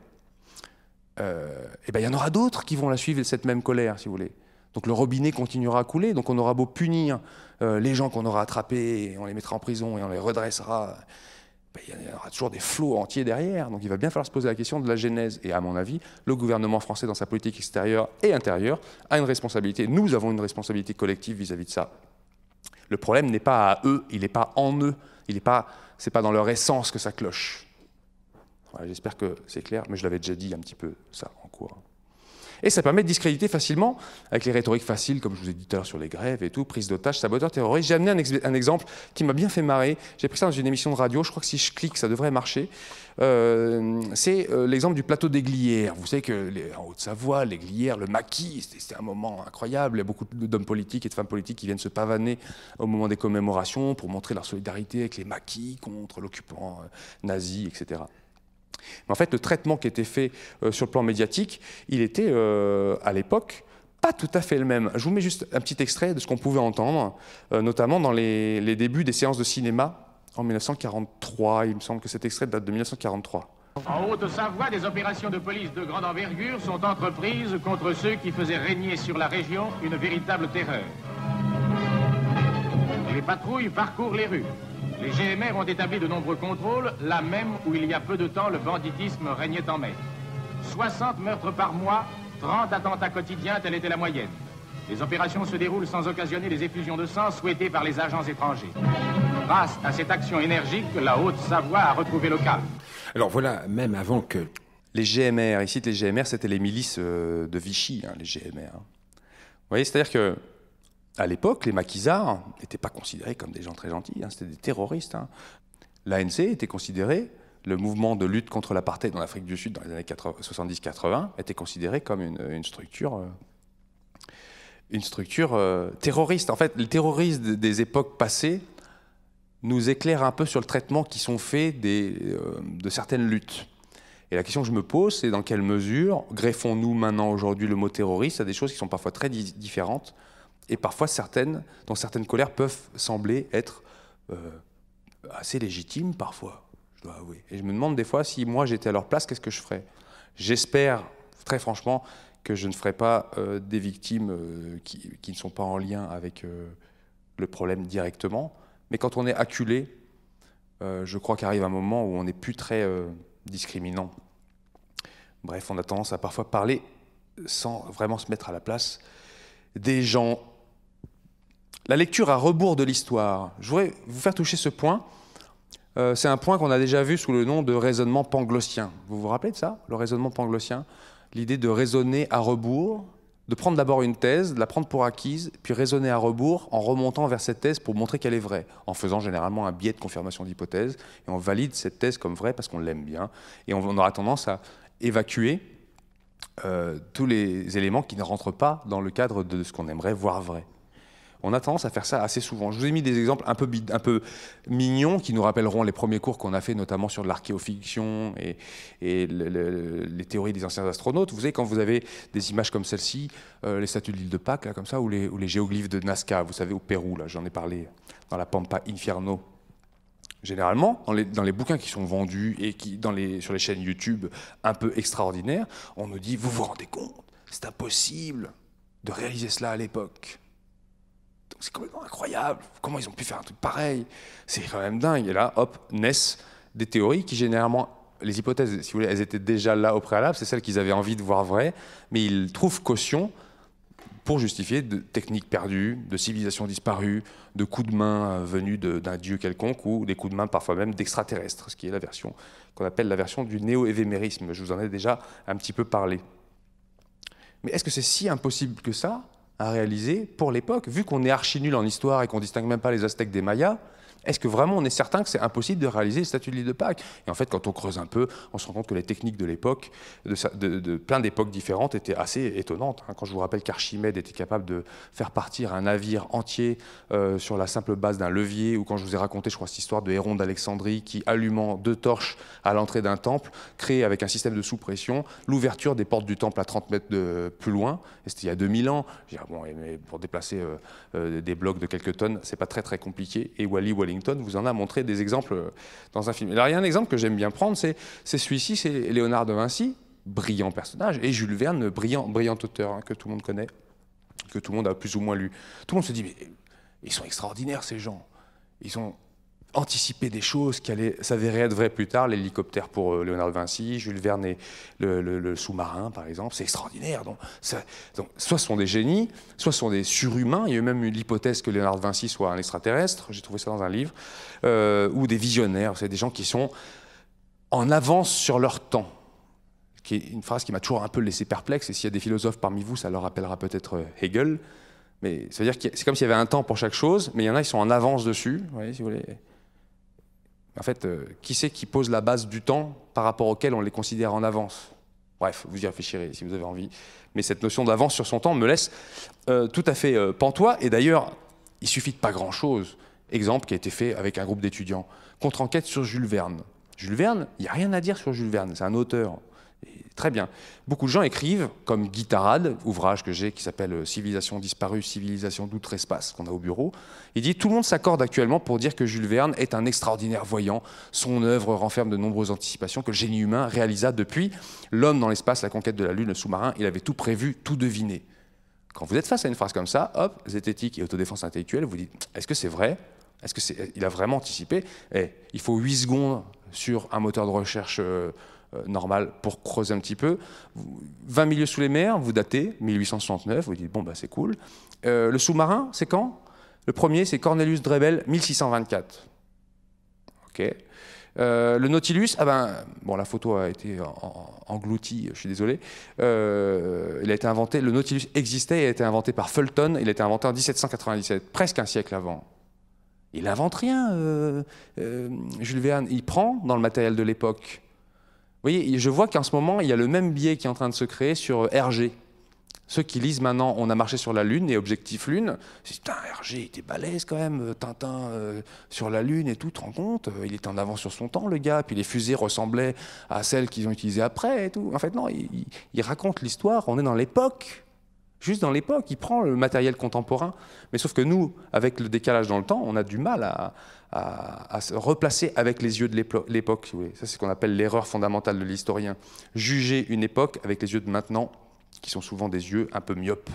eh ben, y en aura d'autres qui vont la suivre, cette même colère, si vous voulez. Donc le robinet continuera à couler, donc on aura beau punir les gens qu'on aura attrapés, et on les mettra en prison et on les redressera, ben, il y aura toujours des flots entiers derrière. Donc il va bien falloir se poser la question de la genèse. Et à mon avis, le gouvernement français, dans sa politique extérieure et intérieure, a une responsabilité. Nous avons une responsabilité collective vis-à-vis de ça. Le problème n'est pas à eux, il n'est pas en eux, c'est pas dans leur essence que ça cloche. Voilà, j'espère que c'est clair, mais je l'avais déjà dit un petit peu ça en cours. Et ça permet de discréditer facilement, avec les rhétoriques faciles, comme je vous ai dit tout à l'heure sur les grèves et tout, prise d'otages, saboteurs, terroristes. J'ai amené un exemple qui m'a bien fait marrer. J'ai pris ça dans une émission de radio, je crois que si je clique, ça devrait marcher. C'est l'exemple du plateau des Glières. Vous savez qu'en Haute-Savoie, les Glières, le maquis, c'était un moment incroyable. Il y a beaucoup d'hommes politiques et de femmes politiques qui viennent se pavaner au moment des commémorations pour montrer leur solidarité avec les maquis contre l'occupant nazi, etc. Mais en fait, le traitement qui était fait sur le plan médiatique, il était, à l'époque, pas tout à fait le même. Je vous mets juste un petit extrait de ce qu'on pouvait entendre, notamment dans les débuts des séances de cinéma en 1943. Il me semble que cet extrait date de 1943. En Haute-Savoie, des opérations de police de grande envergure sont entreprises contre ceux qui faisaient régner sur la région une véritable terreur. Les patrouilles parcourent les rues. Les GMR ont établi de nombreux contrôles, là même où il y a peu de temps le banditisme régnait en maître. 60 meurtres par mois, 30 attentats quotidiens, telle était la moyenne. Les opérations se déroulent sans occasionner les effusions de sang souhaitées par les agents étrangers. Grâce à cette action énergique, la Haute-Savoie a retrouvé le calme. Alors voilà, même avant que... Les GMR, ici les GMR, c'était les milices de Vichy, hein, les GMR. Vous voyez, c'est-à-dire que à l'époque, les maquisards n'étaient pas considérés comme des gens très gentils, hein, c'était des terroristes. Hein. L'ANC était considéré, le mouvement de lutte contre l'apartheid en Afrique du Sud dans les années 70-80, était considéré comme une structure terroriste. En fait, les terroristes des époques passées nous éclairent un peu sur le traitement qui sont faits de certaines luttes. Et la question que je me pose, c'est dans quelle mesure greffons-nous maintenant aujourd'hui le mot terroriste à des choses qui sont parfois très différentes et parfois dont certaines colères peuvent sembler être assez légitimes parfois, je dois avouer. Et je me demande des fois si moi j'étais à leur place, qu'est-ce que je ferais? J'espère très franchement que je ne ferai pas des victimes qui ne sont pas en lien avec le problème directement. Mais quand on est acculé, je crois qu'arrive un moment où on n'est plus très discriminant. Bref, on a tendance à parfois parler sans vraiment se mettre à la place des gens. La lecture à rebours de l'histoire. Je voudrais vous faire toucher ce point. C'est un point qu'on a déjà vu sous le nom de raisonnement panglossien. Vous vous rappelez de ça, le raisonnement panglossien? L'idée de raisonner à rebours, de prendre d'abord une thèse, de la prendre pour acquise, puis raisonner à rebours en remontant vers cette thèse pour montrer qu'elle est vraie, en faisant généralement un biais de confirmation d'hypothèse, et on valide cette thèse comme vraie parce qu'on l'aime bien, et on aura tendance à évacuer tous les éléments qui ne rentrent pas dans le cadre de ce qu'on aimerait voir vrai. On a tendance à faire ça assez souvent. Je vous ai mis des exemples un peu mignons qui nous rappelleront les premiers cours qu'on a fait, notamment sur de l'archéofiction et les théories des anciens astronautes. Vous savez, quand vous avez des images comme celle-ci, les statues de l'île de Pâques, là, comme ça, ou les géoglyphes de Nazca, vous savez, au Pérou, là, j'en ai parlé, dans la Pampa Infierno. Généralement, dans les bouquins qui sont vendus et sur les chaînes YouTube un peu extraordinaires, on nous dit, vous vous rendez compte, c'est impossible de réaliser cela à l'époque. C'est complètement incroyable. Comment ils ont pu faire un truc pareil? C'est quand même dingue. Et là, hop, naissent des théories qui, généralement, les hypothèses, si vous voulez, elles étaient déjà là au préalable, c'est celles qu'ils avaient envie de voir vraies, mais ils trouvent caution pour justifier de techniques perdues, de civilisations disparues, de coups de main venus d'un dieu quelconque, ou des coups de main parfois même d'extraterrestres, ce qui est la version qu'on appelle la version du néo-évémérisme. Je vous en ai déjà un petit peu parlé. Mais est-ce que c'est si impossible que ça à réaliser pour l'époque, vu qu'on est archi nul en histoire et qu'on ne distingue même pas les Aztèques des Mayas? Est-ce que vraiment on est certain que c'est impossible de réaliser les statues de l'île de Pâques? Et en fait, quand on creuse un peu, on se rend compte que les techniques de l'époque, de plein d'époques différentes, étaient assez étonnantes. Quand je vous rappelle qu'Archimède était capable de faire partir un navire entier sur la simple base d'un levier, ou quand je vous ai raconté, je crois, cette histoire de Héron d'Alexandrie qui, allumant 2 torches à l'entrée d'un temple, crée avec un système de sous-pression l'ouverture des portes du temple à 30 mètres plus loin. Et c'était il y a 2000 ans. Je dis, bon, mais pour déplacer des blocs de quelques tonnes, c'est pas très très compliqué. Et Wellington vous en a montré des exemples dans un film. Alors il y a un exemple que j'aime bien prendre, c'est celui-ci, c'est Léonard de Vinci, brillant personnage, et Jules Verne, brillant auteur, hein, que tout le monde connaît, que tout le monde a plus ou moins lu. Tout le monde se dit, mais ils sont extraordinaires ces gens, ils ont anticipé des choses qui allaient s'avérer être vraies plus tard, l'hélicoptère pour Léonard de Vinci, Jules Verne et le sous-marin par exemple, c'est extraordinaire. Donc, soit ce sont des génies, soit ce sont des surhumains, il y a eu même eu l'hypothèse que Léonard de Vinci soit un extraterrestre, j'ai trouvé ça dans un livre, ou des visionnaires, c'est des gens qui sont en avance sur leur temps, qui est une phrase qui m'a toujours un peu laissé perplexe, et s'il y a des philosophes parmi vous, ça leur rappellera peut-être Hegel, mais ça veut dire que c'est comme s'il y avait un temps pour chaque chose, mais il y en a qui sont en avance dessus, vous voyez, si vous voulez. En fait, qui c'est qui pose la base du temps par rapport auquel on les considère en avance? Bref, vous y réfléchirez si vous avez envie. Mais cette notion d'avance sur son temps me laisse tout à fait pantois. Et d'ailleurs, il suffit de pas grand-chose. Exemple qui a été fait avec un groupe d'étudiants. Contre-enquête sur Jules Verne. Jules Verne, il n'y a rien à dire sur Jules Verne, c'est un auteur. Et très bien. Beaucoup de gens écrivent, comme Guy Tarade, ouvrage que j'ai qui s'appelle Civilisation disparue, civilisation d'outre-espace, qu'on a au bureau. Il dit « Tout le monde s'accorde actuellement pour dire que Jules Verne est un extraordinaire voyant. Son œuvre renferme de nombreuses anticipations que le génie humain réalisa depuis l'homme dans l'espace, la conquête de la Lune, le sous-marin. Il avait tout prévu, tout deviné. » Quand vous êtes face à une phrase comme ça, hop, zététique et autodéfense intellectuelle, vous dites « Est-ce que c'est vrai ? Est-ce qu'il a vraiment anticipé ?» Il faut 8 secondes sur un moteur de recherche normal pour creuser un petit peu. 20 milieux sous les mers, vous datez, 1869, vous dites, bon, bah, c'est cool. Le sous-marin, c'est quand? Le premier, c'est Cornelius Drebbel, 1624. OK. Le Nautilus, ah ben, bon, la photo a été engloutie, je suis désolé. Il a été inventé, le Nautilus existait, il a été inventé par Fulton, il a été inventé en 1797, presque un siècle avant. Il n'invente rien, Jules Verne. Il prend dans le matériel de l'époque. Vous voyez, je vois qu'en ce moment, il y a le même biais qui est en train de se créer sur Hergé. Ceux qui lisent maintenant, on a marché sur la Lune et Objectif Lune, c'est putain, Hergé était balèze quand même, Tintin sur la Lune et tout, tu te rends compte, il était en avance sur son temps, le gars, puis les fusées ressemblaient à celles qu'ils ont utilisées après et tout. En fait, non, il raconte l'histoire, on est dans l'époque, juste dans l'époque, il prend le matériel contemporain. Mais sauf que nous, avec le décalage dans le temps, on a du mal à se replacer avec les yeux de l'époque. Si vous voulez. Ça, c'est ce qu'on appelle l'erreur fondamentale de l'historien. Juger une époque avec les yeux de maintenant, qui sont souvent des yeux un peu myopes.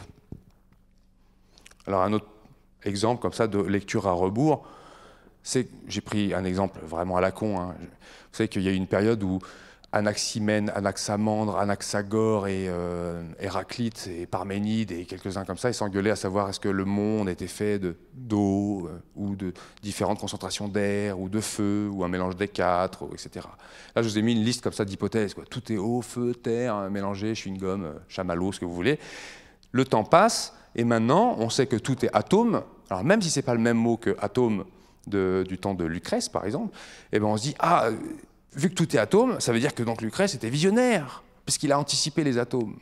Alors un autre exemple comme ça de lecture à rebours, c'est, j'ai pris un exemple vraiment à la con, hein. Vous savez qu'il y a eu une période où Anaximène, Anaxamandre, Anaxagore et Héraclite et Parménide et quelques-uns comme ça, ils s'engueulaient à savoir est-ce que le monde était fait d'eau ou de différentes concentrations d'air ou de feu ou un mélange des quatre, etc. Là, je vous ai mis une liste comme ça d'hypothèses, quoi. Tout est eau, feu, terre, mélangé, chewing-gum, chamallow, ce que vous voulez. Le temps passe et maintenant, on sait que tout est atome. Alors même si ce n'est pas le même mot que atome du temps de Lucrèce, par exemple, eh ben on se dit ah, vu que tout est atome, ça veut dire que donc Lucrèce était visionnaire, puisqu'il a anticipé les atomes.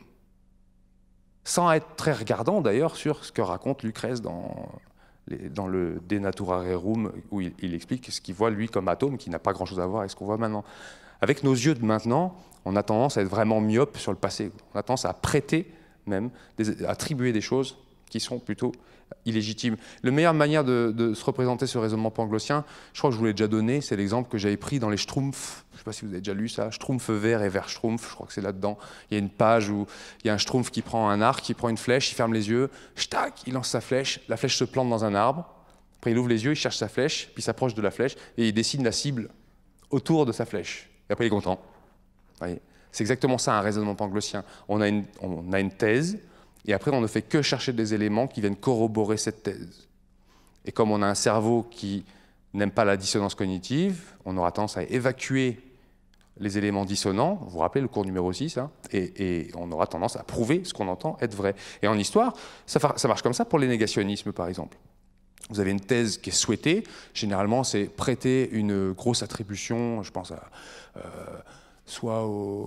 Sans être très regardant d'ailleurs sur ce que raconte Lucrèce dans le De Natura Rerum, où il explique ce qu'il voit lui comme atome, qui n'a pas grand-chose à voir avec ce qu'on voit maintenant. Avec nos yeux de maintenant, on a tendance à être vraiment myope sur le passé. On a tendance à prêter même, à attribuer des choses qui sont plutôt illégitime. La meilleure manière de se représenter ce raisonnement panglossien, je crois que je vous l'ai déjà donné, c'est l'exemple que j'avais pris dans les Schtroumpfs. Je ne sais pas si vous avez déjà lu ça, Schtroumpf vert et vert Schtroumpf, je crois que c'est là-dedans. Il y a une page où il y a un Schtroumpf qui prend un arc, qui prend une flèche, il ferme les yeux, tac, il lance sa flèche, la flèche se plante dans un arbre, après il ouvre les yeux, il cherche sa flèche, puis il s'approche de la flèche et il dessine la cible autour de sa flèche. Et après il est content. Voyez, c'est exactement ça un raisonnement panglossien. On a une thèse, et après, on ne fait que chercher des éléments qui viennent corroborer cette thèse. Et comme on a un cerveau qui n'aime pas la dissonance cognitive, on aura tendance à évacuer les éléments dissonants, vous vous rappelez le cours numéro 6, hein, et on aura tendance à prouver ce qu'on entend être vrai. Et en histoire, ça marche comme ça pour les négationnismes, par exemple. Vous avez une thèse qui est souhaitée, généralement c'est prêter une grosse attribution, je pense à... soit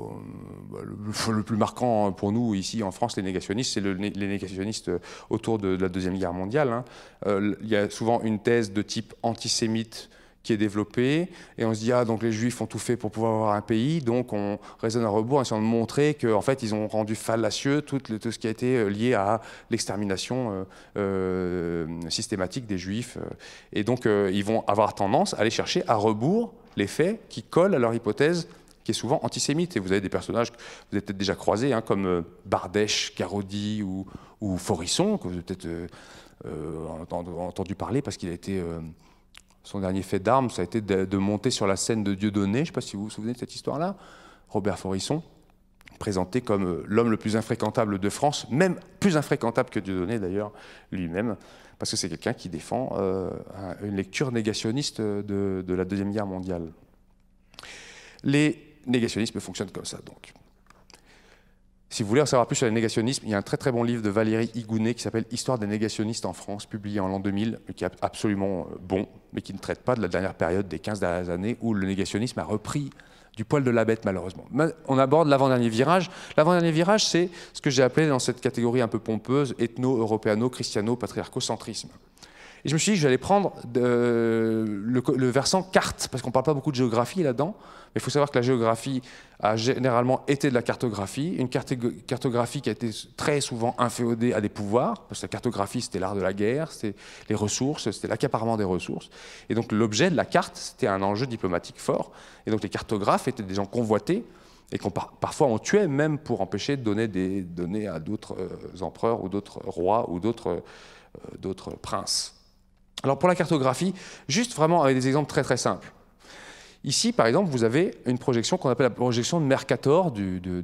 le plus marquant pour nous ici en France, les négationnistes, c'est les négationnistes autour de la Deuxième Guerre mondiale. Hein. Il y a souvent une thèse de type antisémite qui est développée, et on se dit, ah, donc les Juifs ont tout fait pour pouvoir avoir un pays, donc on raisonne à rebours en essayant de montrer qu'en fait, ils ont rendu fallacieux tout ce qui a été lié à l'extermination systématique des Juifs. Et donc, ils vont avoir tendance à aller chercher à rebours les faits qui collent à leur hypothèse qui est souvent antisémite. Et vous avez des personnages que vous avez peut-être déjà croisés, hein, comme Bardèche, Garaudy ou Forisson, que vous avez peut-être entendu parler parce qu'il a été... son dernier fait d'armes, ça a été de monter sur la scène de Dieudonné. Je ne sais pas si vous vous souvenez de cette histoire-là. Robert Forisson, présenté comme l'homme le plus infréquentable de France, même plus infréquentable que Dieudonné d'ailleurs lui-même, parce que c'est quelqu'un qui défend une lecture négationniste de la Deuxième Guerre mondiale. Les négationnismes fonctionnent comme ça, donc. Si vous voulez en savoir plus sur les négationnismes, il y a un très très bon livre de Valérie Higounet qui s'appelle « Histoire des négationnistes en France », publié en l'an 2000, qui est absolument bon, mais qui ne traite pas de la dernière période des 15 dernières années où le négationnisme a repris du poil de la bête, malheureusement. On aborde l'avant-dernier virage. L'avant-dernier virage, c'est ce que j'ai appelé dans cette catégorie un peu pompeuse, ethno-européano-christiano-patriarcocentrisme. Et je me suis dit que j'allais prendre le versant carte, parce qu'on ne parle pas beaucoup de géographie là-dedans, mais il faut savoir que la géographie a généralement été de la cartographie, une cartographie qui a été très souvent inféodée à des pouvoirs, parce que la cartographie c'était l'art de la guerre, c'était les ressources, c'était l'accaparement des ressources, et donc l'objet de la carte c'était un enjeu diplomatique fort, et donc les cartographes étaient des gens convoités, et parfois on tuait même pour empêcher de donner des données à d'autres empereurs ou d'autres rois ou d'autres princes. Alors pour la cartographie, juste vraiment avec des exemples très très simples. Ici, par exemple, vous avez une projection qu'on appelle la projection de Mercator de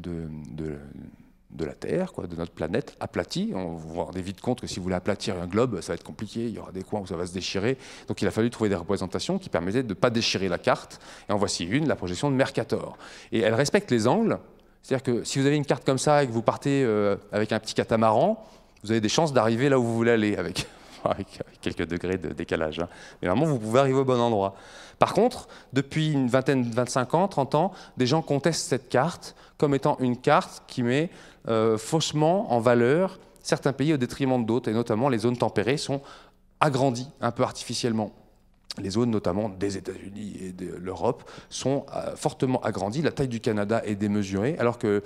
la Terre, quoi, de notre planète aplatie. On va vous rendez vite compte que si vous voulez aplatir un globe, ça va être compliqué, il y aura des coins où ça va se déchirer. Donc il a fallu trouver des représentations qui permettaient de ne pas déchirer la carte. Et en voici une, la projection de Mercator. Et elle respecte les angles. C'est-à-dire que si vous avez une carte comme ça et que vous partez avec un petit catamaran, vous avez des chances d'arriver là où vous voulez aller avec quelques degrés de décalage. Hein. Mais vraiment, vous pouvez arriver au bon endroit. Par contre, depuis une vingtaine, 25 ans, 30 ans, des gens contestent cette carte comme étant une carte qui met faussement en valeur certains pays au détriment d'autres, et notamment les zones tempérées sont agrandies un peu artificiellement. Les zones notamment des États-Unis et de l'Europe sont fortement agrandies. La taille du Canada est démesurée, alors que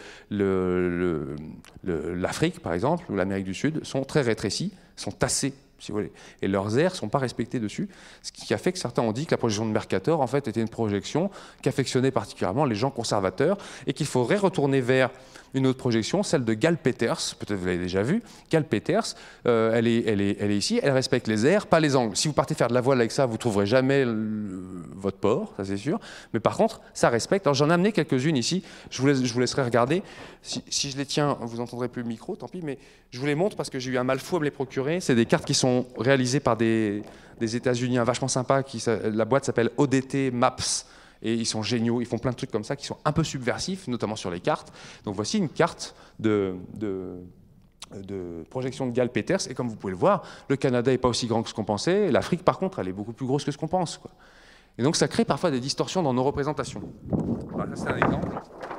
l'Afrique, par exemple, ou l'Amérique du Sud, sont très rétrécies, sont tassées, si vous voulez. Et leurs aires ne sont pas respectées dessus, ce qui a fait que certains ont dit que la projection de Mercator, en fait, était une projection qu'affectionnaient particulièrement les gens conservateurs, et qu'il faudrait retourner vers une autre projection, celle de Gall Peters, peut-être vous l'avez déjà vue. Gall Peters, elle est ici, elle respecte les aires, pas les angles. Si vous partez faire de la voile avec ça, vous ne trouverez jamais votre port, ça c'est sûr. Mais par contre, ça respecte. Alors j'en ai amené quelques-unes ici, je vous laisserai regarder. Si je les tiens, vous n'entendrez plus le micro, tant pis, mais je vous les montre parce que j'ai eu un mal fou à me les procurer. C'est des cartes qui sont réalisées par des États-Unis, vachement sympa. La boîte s'appelle ODT Maps. Et ils sont géniaux, ils font plein de trucs comme ça qui sont un peu subversifs, notamment sur les cartes. Donc voici une carte de projection de Gall Peters, et comme vous pouvez le voir, le Canada n'est pas aussi grand que ce qu'on pensait, l'Afrique par contre elle est beaucoup plus grosse que ce qu'on pense, quoi. Et donc ça crée parfois des distorsions dans nos représentations. Voilà, c'est un exemple.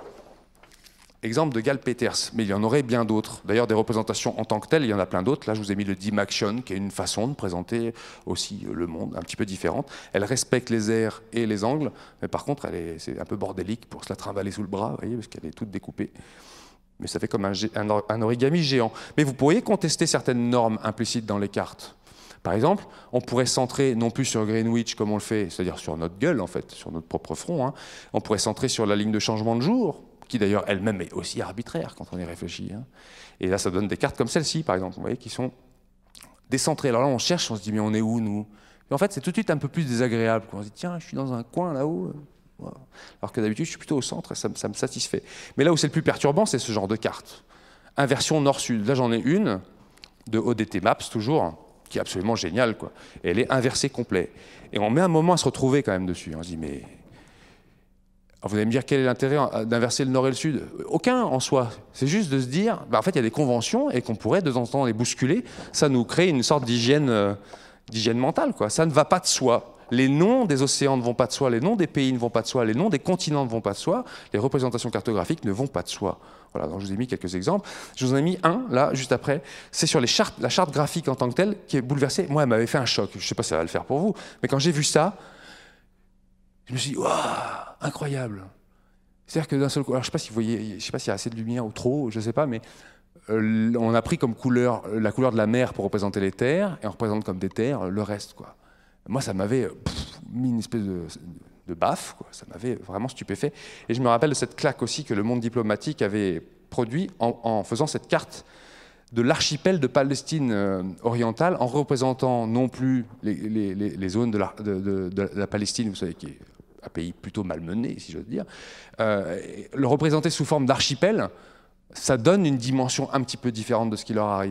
Exemple de Gall Peters, mais il y en aurait bien d'autres. D'ailleurs, des représentations en tant que telles, il y en a plein d'autres. Là, je vous ai mis le dim action, qui est une façon de présenter aussi le monde un petit peu différente. Elle respecte les aires et les angles, mais par contre, c'est un peu bordélique pour se la trimballer sous le bras, vous voyez, parce qu'elle est toute découpée. Mais ça fait comme un origami géant. Mais vous pourriez contester certaines normes implicites dans les cartes. Par exemple, on pourrait centrer non plus sur Greenwich comme on le fait, c'est-à-dire sur notre gueule, en fait, sur notre propre front. Hein. On pourrait centrer sur la ligne de changement de jour, qui d'ailleurs elle-même est aussi arbitraire quand on y réfléchit. Hein. Et là, ça donne des cartes comme celle-ci, par exemple, vous voyez, qui sont décentrées. Alors là, on cherche, on se dit, mais on est où, nous? Et en fait, c'est tout de suite un peu plus désagréable. On se dit, tiens, je suis dans un coin là-haut. Alors que d'habitude, je suis plutôt au centre, et ça me satisfait. Mais là où c'est le plus perturbant, c'est ce genre de carte. Inversion nord-sud. Là, j'en ai une, de ODT Maps, toujours, qui est absolument géniale, quoi. Et elle est inversée complet. Et on met un moment à se retrouver quand même dessus. On se dit, mais... Alors vous allez me dire quel est l'intérêt d'inverser le nord et le sud? Aucun en soi. C'est juste de se dire, en fait il y a des conventions et qu'on pourrait de temps en temps les bousculer. Ça nous crée une sorte d'hygiène mentale, quoi. Ça ne va pas de soi. Les noms des océans ne vont pas de soi, les noms des pays ne vont pas de soi, les noms des continents ne vont pas de soi, les représentations cartographiques ne vont pas de soi. Voilà, donc je vous ai mis quelques exemples. Je vous en ai mis un, là, juste après. C'est sur la charte graphique en tant que telle qui est bouleversée. Moi, elle m'avait fait un choc. Je ne sais pas si ça va le faire pour vous, mais quand j'ai vu ça, je me suis dit, waouh, incroyable. C'est-à-dire que d'un seul coup, alors je ne sais pas si vous voyez, je ne sais pas s'il y a assez de lumière ou trop, je ne sais pas, mais on a pris comme couleur la couleur de la mer pour représenter les terres, et on représente comme des terres le reste, quoi. Moi, ça m'avait mis une espèce de baffe, quoi. Ça m'avait vraiment stupéfait. Et je me rappelle de cette claque aussi que le monde diplomatique avait produit en faisant cette carte de l'archipel de Palestine orientale, en représentant non plus les zones de la Palestine, vous savez, qui est un pays plutôt malmené, si j'ose dire, le représenter sous forme d'archipel, ça donne une dimension un petit peu différente de ce qui leur arrive.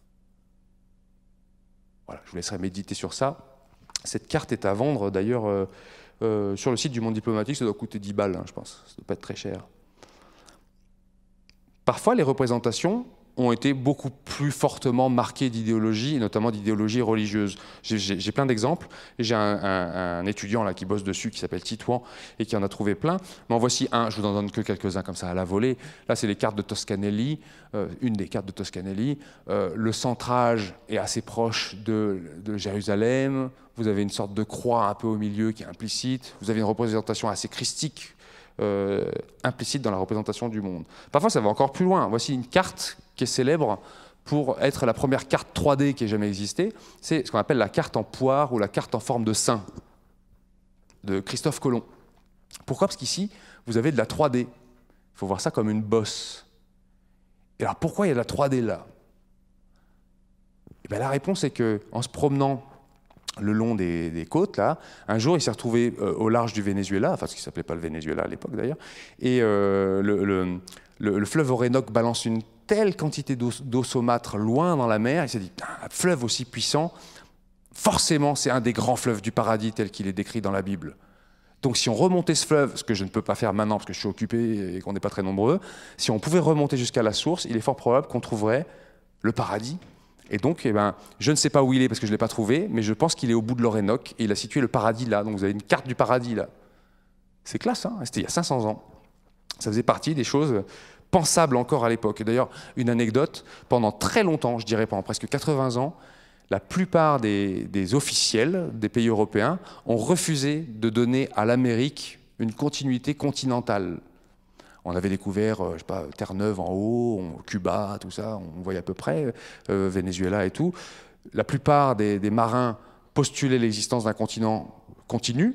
Voilà, je vous laisserai méditer sur ça. Cette carte est à vendre d'ailleurs sur le site du Monde diplomatique, ça doit coûter 10 balles, hein, je pense, ça ne doit pas être très cher. Parfois, les représentations ont été beaucoup plus fortement marquées d'idéologie, et notamment d'idéologie religieuse. J'ai plein d'exemples, et j'ai un étudiant là qui bosse dessus, qui s'appelle Titouan, et qui en a trouvé plein. Mais en voici un, je vous en donne que quelques-uns comme ça à la volée. Là, c'est les cartes de Toscanelli, une des cartes de Toscanelli. Le centrage est assez proche de Jérusalem. Vous avez une sorte de croix un peu au milieu qui est implicite. Vous avez une représentation assez christique, implicite dans la représentation du monde. Parfois, ça va encore plus loin. Voici une carte qui est célèbre pour être la première carte 3D qui ait jamais existé. C'est ce qu'on appelle la carte en poire ou la carte en forme de sein de Christophe Colomb. Pourquoi? Parce qu'ici, vous avez de la 3D. Il faut voir ça comme une bosse. Et alors, pourquoi il y a de la 3D là? Et bien, la réponse est qu'en se promenant le long des côtes, là. Un jour, il s'est retrouvé au large du Venezuela, enfin, ce qui ne s'appelait pas le Venezuela à l'époque d'ailleurs, et le fleuve Orénoque balance une telle quantité d'eau saumâtre loin dans la mer, il s'est dit, un fleuve aussi puissant, forcément, c'est un des grands fleuves du paradis tel qu'il est décrit dans la Bible. Donc si on remontait ce fleuve, ce que je ne peux pas faire maintenant parce que je suis occupé et qu'on n'est pas très nombreux, si on pouvait remonter jusqu'à la source, il est fort probable qu'on trouverait le paradis. Et donc, eh ben, je ne sais pas où il est parce que je ne l'ai pas trouvé, mais je pense qu'il est au bout de l'Orénoque et il a situé le paradis là. Donc vous avez une carte du paradis là. C'est classe, hein. C'était il y a 500 ans. Ça faisait partie des choses pensables encore à l'époque. Et d'ailleurs, une anecdote, pendant très longtemps, je dirais pendant presque 80 ans, la plupart des officiels des pays européens ont refusé de donner à l'Amérique une continuité continentale. On avait découvert, je sais pas, Terre-Neuve en haut, Cuba, tout ça, on voyait à peu près, Venezuela et tout. La plupart des marins postulaient l'existence d'un continent continu,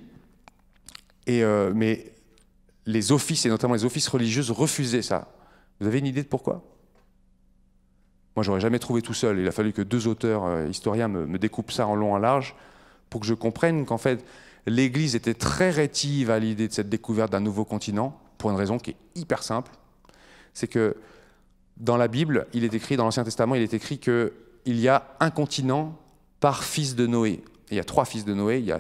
mais les offices, et notamment les offices religieuses, refusaient ça. Vous avez une idée de pourquoi ? Moi, j'aurais jamais trouvé tout seul. Il a fallu que 2 auteurs historiens me découpent ça en long et en large pour que je comprenne qu'en fait, l'Église était très rétive à l'idée de cette découverte d'un nouveau continent pour une raison qui est hyper simple. C'est que dans la Bible, il est écrit, dans l'Ancien Testament, il est écrit qu'il y a un continent par fils de Noé. Et il y a 3 fils de Noé, il y a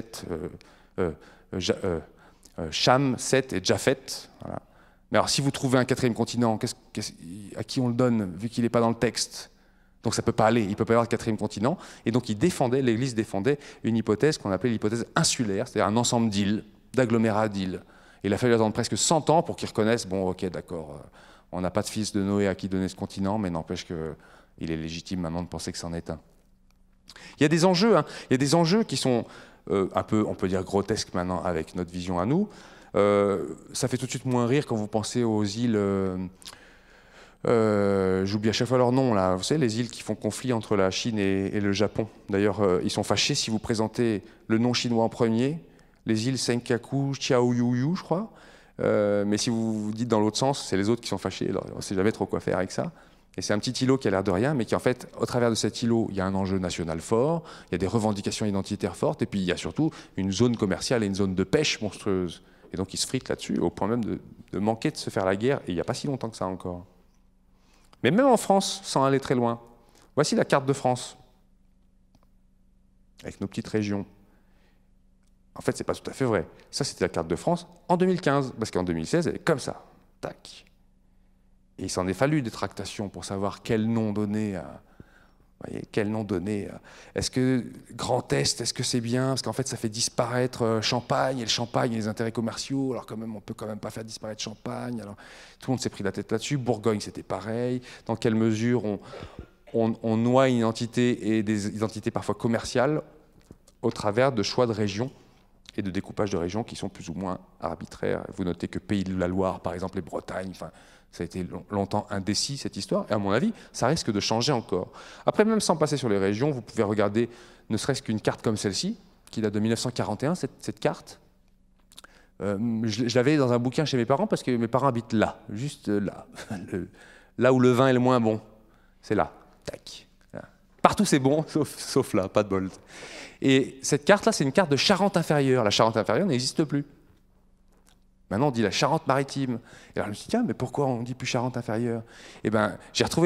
Cham, Seth et Japheth. Voilà. Mais alors, si vous trouvez un 4e continent, à qui on le donne, vu qu'il n'est pas dans le texte? Donc ça ne peut pas aller, il ne peut pas y avoir de 4e continent. Et donc l'Église défendait une hypothèse qu'on appelait l'hypothèse insulaire, c'est-à-dire un ensemble d'îles, d'agglomérats d'îles. Il a fallu attendre presque 100 ans pour qu'ils reconnaissent, bon ok d'accord, on n'a pas de fils de Noé à qui donner ce continent, mais n'empêche qu'il est légitime maintenant de penser que c'en est un. Il y a des enjeux, hein. Il y a des enjeux qui sont un peu, on peut dire, grotesques maintenant avec notre vision à nous. Ça fait tout de suite moins rire quand vous pensez aux îles, j'oublie à chaque fois leur nom, là. Vous savez, les îles qui font conflit entre la Chine et le Japon. D'ailleurs, ils sont fâchés si vous présentez le nom chinois en premier, les îles Senkaku, Chaoyuyu, je crois. Mais si vous dites dans l'autre sens, c'est les autres qui sont fâchés. Alors, on ne sait jamais trop quoi faire avec ça. Et c'est un petit îlot qui a l'air de rien, mais qui en fait, au travers de cet îlot, il y a un enjeu national fort, il y a des revendications identitaires fortes, et puis il y a surtout une zone commerciale et une zone de pêche monstrueuse. Et donc ils se fritent là-dessus, au point même de manquer de se faire la guerre, et il n'y a pas si longtemps que ça encore. Mais même en France, sans aller très loin, voici la carte de France, avec nos petites régions. En fait, c'est pas tout à fait vrai. Ça, c'était la carte de France en 2015, parce qu'en 2016, elle est comme ça. Tac. Et il s'en est fallu des tractations pour savoir quel nom donner à... Vous voyez, quel nom donner à... Est-ce que Grand Est, est-ce que c'est bien? Parce qu'en fait, ça fait disparaître Champagne, et le Champagne, et les intérêts commerciaux, alors quand même, on peut quand même pas faire disparaître Champagne. Alors, tout le monde s'est pris la tête là-dessus. Bourgogne, c'était pareil. Dans quelle mesure on noie une identité et des identités parfois commerciales au travers de choix de régions et de découpage de régions qui sont plus ou moins arbitraires. Vous notez que Pays de la Loire, par exemple, les Bretagnes, enfin, ça a été longtemps indécis, cette histoire, et à mon avis, ça risque de changer encore. Après, même sans passer sur les régions, vous pouvez regarder ne serait-ce qu'une carte comme celle-ci, qui date de 1941, cette carte. Je l'avais dans un bouquin chez mes parents, parce que mes parents habitent là, juste là. Là où le vin est le moins bon, c'est là. Tac. Partout c'est bon, sauf là, pas de bol. Et cette carte-là, c'est une carte de Charente-Inférieure. La Charente-Inférieure n'existe plus. Maintenant, on dit la Charente-Maritime. Et alors, je me suis dit, tiens, mais pourquoi on ne dit plus Charente-Inférieure? Eh bien, j'ai retrouvé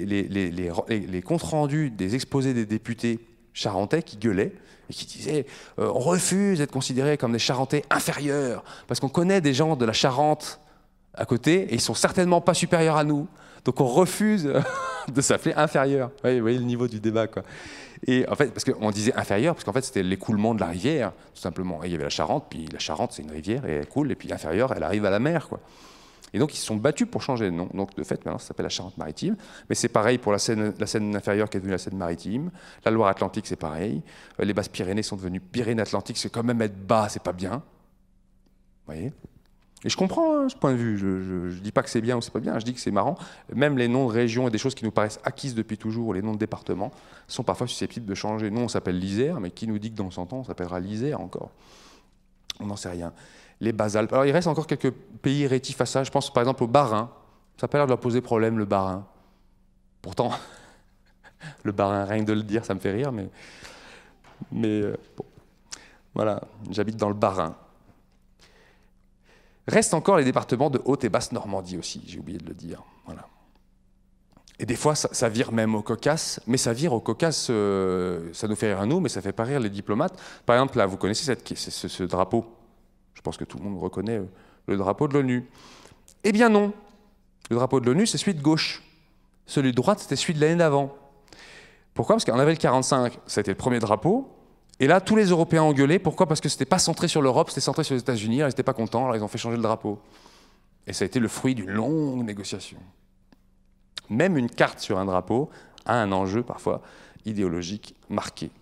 les comptes rendus des exposés des députés charentais qui gueulaient et qui disaient on refuse d'être considérés comme des Charentais inférieurs, parce qu'on connaît des gens de la Charente à côté, et ils ne sont certainement pas supérieurs à nous. Donc on refuse de s'appeler inférieur. Vous voyez le niveau du débat, quoi. Et en fait, parce qu'on disait inférieur, parce qu'en fait c'était l'écoulement de la rivière, tout simplement. Et il y avait la Charente, puis la Charente c'est une rivière, et elle coule, et puis inférieure, elle arrive à la mer, quoi. Et donc ils se sont battus pour changer de nom. Donc de fait, maintenant ça s'appelle la Charente-Maritime. Mais c'est pareil pour la Seine inférieure qui est devenue la Seine-Maritime. La Loire-Atlantique, c'est pareil. Les Basses-Pyrénées sont devenues Pyrénées-Atlantiques, c'est quand même être bas, c'est pas bien. Vous voyez ? Et je comprends ce point de vue, je ne dis pas que c'est bien ou c'est pas bien, je dis que c'est marrant. Même les noms de régions et des choses qui nous paraissent acquises depuis toujours, ou les noms de départements, sont parfois susceptibles de changer. Nous, on s'appelle l'Isère, mais qui nous dit que dans 100 ans, on s'appellera l'Isère encore? On n'en sait rien. Les Basalpes. Alors, il reste encore quelques pays rétifs à ça. Je pense par exemple au Bas-Rhin. Ça n'a pas l'air de leur poser problème, le Bas-Rhin. Pourtant, le Bas-Rhin, rien que de le dire, ça me fait rire, mais... Mais bon, voilà, j'habite dans le Bas-Rhin. Restent encore les départements de Haute et Basse Normandie aussi, j'ai oublié de le dire. Voilà. Et des fois, ça vire même au Caucase, mais ça vire au Caucase, ça nous fait rire à nous, mais ça fait pas rire les diplomates. Par exemple, là, vous connaissez ce drapeau. Je pense que tout le monde reconnaît le drapeau de l'ONU. Eh bien non, le drapeau de l'ONU, c'est celui de gauche. Celui de droite, c'était celui de l'année d'avant. Pourquoi? Parce qu'on avait le 45, ça a été le premier drapeau, et là, tous les Européens ont gueulé. Pourquoi? Parce que c'était pas centré sur l'Europe, c'était centré sur les États-Unis, ils n'étaient pas contents, alors ils ont fait changer le drapeau. Et ça a été le fruit d'une longue négociation. Même une carte sur un drapeau a un enjeu parfois idéologique marqué.